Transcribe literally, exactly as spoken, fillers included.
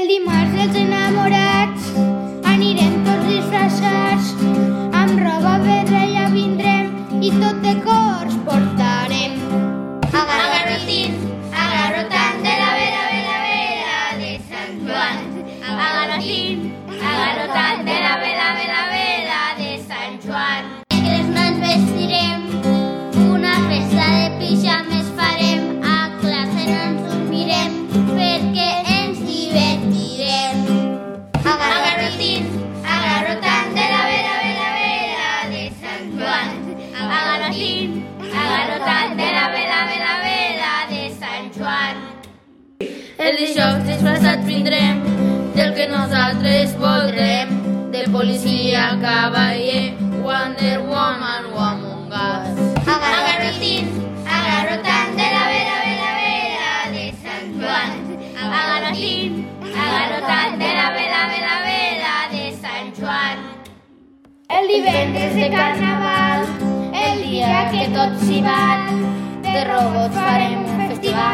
dimarts dels enamorats anirem tots disfressats, amb roba vermella vindrem i tot de cors portarem. Agarrotín, agarrotant de la vera, vera, vera de Sant Joan. Agarrotín, agarrotant de la vera, vera, vera de Sant Joan. Negres no ens vestirem, una festa de pijames farem, a classe no ens dormirem, perquè ens divertirem. Agarrotín, agarrotant de la vera, vera, vera de Sant Joan. Agarrotín, agarrotant de la vera, vera, vera de Sant Joan. El dijous disfressats vindrem del que nosaltres voldrem, de policia, cavaller, Wonder Woman o Among Us. Agarrotín, agarrotant de la vera, vera, vera de Sant Joan. Agarrotín, agarrotant de la vera, vera, vera de Sant Joan. El divendres de Carnaval, el dia que tot s'hi val, de robots farem un festival.